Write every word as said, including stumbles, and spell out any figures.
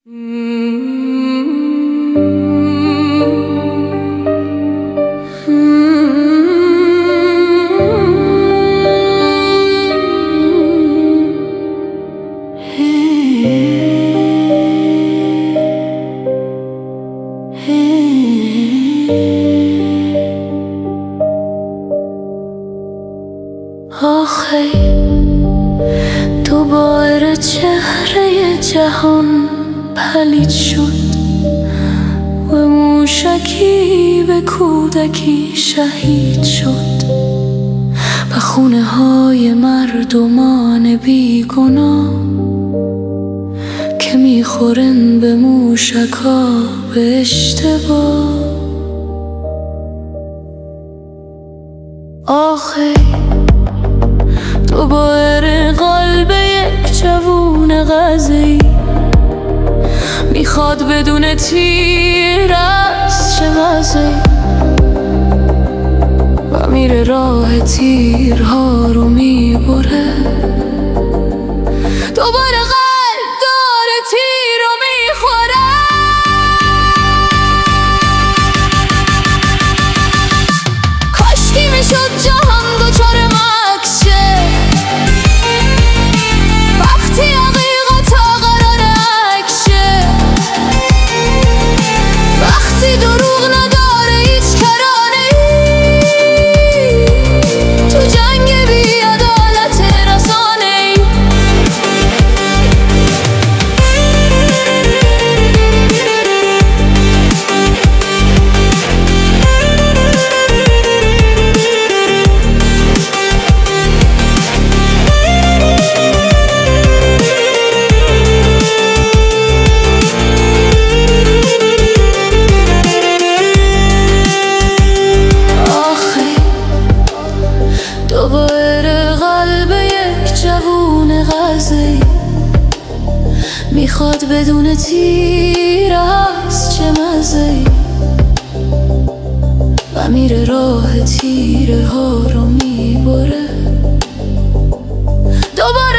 آخه دوباره چهره جهان پلید شد و موشکی به کودکی شهید شد و خونه های مردمان بیگناه که میخورن به موشکا به اشتباه. آخه دوباره قلب یک جوون غزه‌ای میخواد بدون تیر از چه مزه‌ای و میره راه تیرها رو میبره. دوباره قلب داره تیر رو میخوره. کاشکی میشد جهان دوچار مکس شه وقتی حقیقت ها قرار عکس شه، وقتی دروغ نداره هیچ کرانه ای تو جنگ بی عدالت رسانه ای. دوباره قلب یک جوون غزه‌ای میخواد بدون تیر از چه مزه‌ای و میره راه تیره ها رو میبره. دوباره